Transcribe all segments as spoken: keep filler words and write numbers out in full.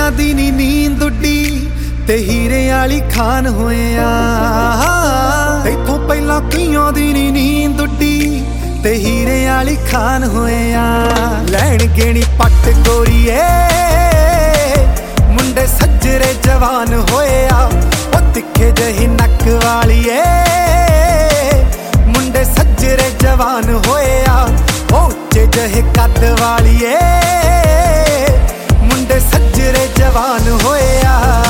कईयां दी नी नींद उड्डी ते हीरे वाली खान होया। इत्थों पहला कईयां दी नी नींद उड्डी ते हीरे वाली खान होया। लैन गेणी पट गोरीए मुंडे सज्जरे जवान होया। ओ तिखे जही नक वालीए मुंडे सज्जरे जवान होया। ओ उच्चे जहे कद वालीए मुंडे सज्जरे जवान होया।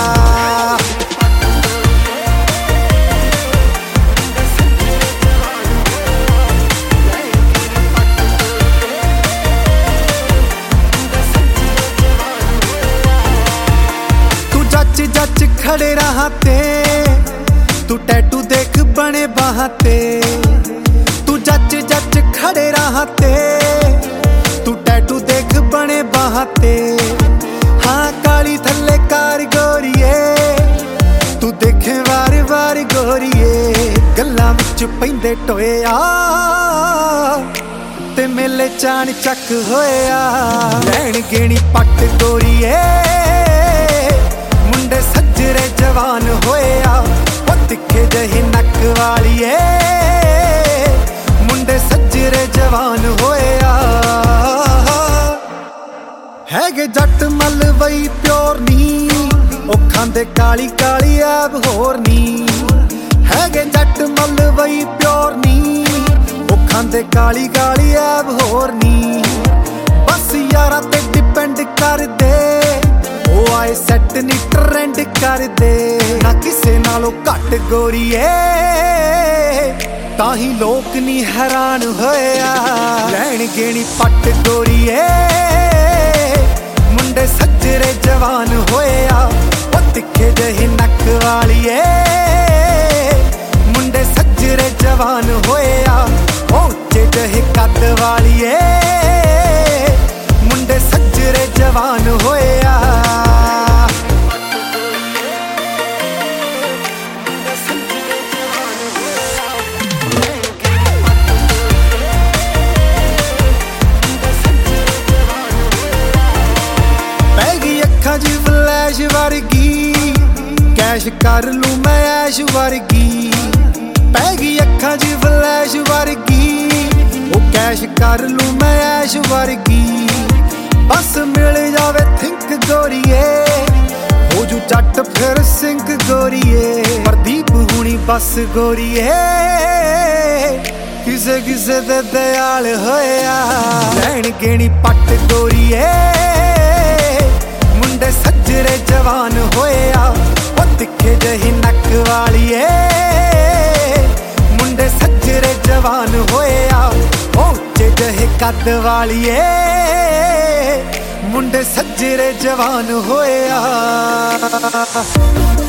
जच जच खड़े रहा ते तू टैटू देख बने बाहां ते। तू जच जच खड़े रहा ते तू टैटू देख बने बाहां ते। हाँ काली थल्ले कार गोरीए तू देखे वार वार गोरीए। गल्लां विच पैंदे टोए आ ते मेले चान चक होया। लैन गेणी पट गोरीए मुंडे सज्जरे जवान होया। ओ तिखे जही नक वालीए मुंडे सज्जरे जवान होया। हैगे जट मलवई प्योर नी ओ खांदे काली काली ऐब होर नी। हैगे जट मलवई प्योर नी ओ खांदे काली काली ऐब होर नी। बस यारा ते डिपेंड कर दे ओ आए सैट नी ट्रेंड कर दे। ना किसे नालों घट गोरीए ताही लोक नी हैरान होया। लैन गेणी पट गोरीए मुंडे सज्जरे जवान होया। ओ तिखे जही नक वालीए मुंडे सज्जरे जवान होया। ओ उच्चे जहे कद वालीए मुंडे सज्जरे जवान होया। जी फ्लैश वर्गी कैश कर लूं मैं ऐश वर्गी। पैगी अखां जी फ्लैश वर्गी ओ कैश कर लूं मैं ऐश वर्गी। बस मिल जावे थिंक गोरीए हो जू जट फिर सिंक गोरीए। प्रदीप हुणी बस गोरीए किसे किसे दे दयाल होया। लैन गेणी पट गोरीए मुंडे सज्जरे जवान होया। ओ तिखे जही नक वालीए मुंडे सज्जरे जवान होया। ओ उच्चे जहे कद वालीए मुंडे सज्जरे जवान होया।